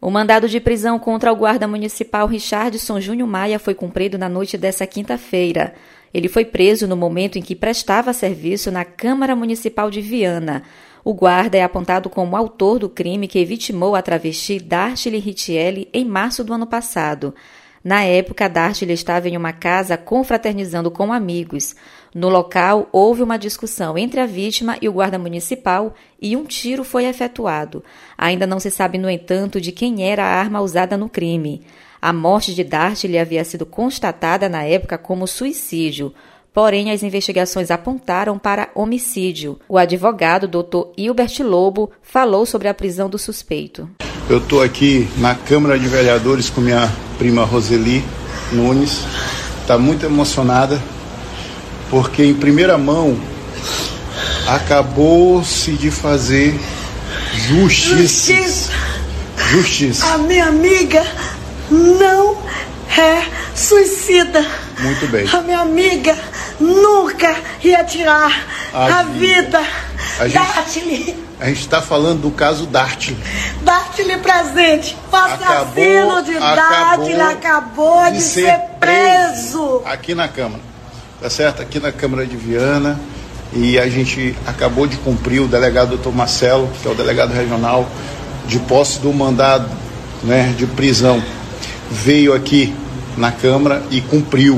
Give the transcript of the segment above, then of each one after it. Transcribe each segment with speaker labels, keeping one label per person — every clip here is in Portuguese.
Speaker 1: O mandado de prisão contra o guarda municipal Richardson Júnior Maia foi cumprido na noite desta quinta-feira. Ele foi preso no momento em que prestava serviço na Câmara Municipal de Viana. O guarda é apontado como autor do crime que vitimou a travesti Dartile Ritielli em março do ano passado. Na época, Dartile estava em uma casa confraternizando com amigos. No local, houve uma discussão entre a vítima e o guarda municipal e um tiro foi efetuado. Ainda não se sabe, no entanto, de quem era a arma usada no crime. A morte de Dartile havia sido constatada na época como suicídio, porém as investigações apontaram para homicídio. O advogado, Dr. Hilbert Lobo, falou sobre a prisão do suspeito.
Speaker 2: Eu estou aqui na Câmara de Vereadores com minha prima Roseli Nunes. Está muito emocionada, porque em primeira mão acabou-se de fazer justiça.
Speaker 3: A minha amiga não é suicida.
Speaker 2: Muito bem.
Speaker 3: A minha amiga nunca ia tirar a vida. Dartile.
Speaker 2: A gente está falando do caso Dartile.
Speaker 3: Dartile presente. O assassino de Dartile acabou de ser preso.
Speaker 2: Aqui na Câmara, tá certo? Aqui na Câmara de Viana. E a gente acabou de cumprir, o delegado Dr. Marcelo, que é o delegado regional, de posse do mandado, né, de prisão. Veio aqui na Câmara e cumpriu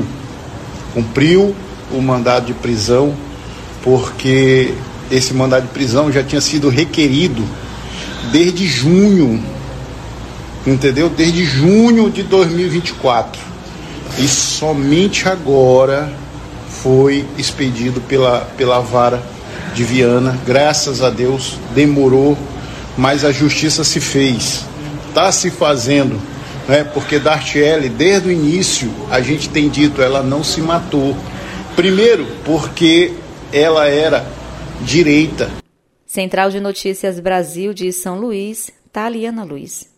Speaker 2: o mandado de prisão, porque esse mandado de prisão já tinha sido requerido desde junho, entendeu? Desde junho de 2024. E somente agora foi expedido pela vara de Viana. Graças a Deus, demorou, mas a justiça se fez. Está se fazendo, né? Porque Dartile, desde o início, a gente tem dito, ela não se matou. Primeiro, porque ela era direita.
Speaker 1: Central de Notícias Brasil de São Luís, Taliana Luiz.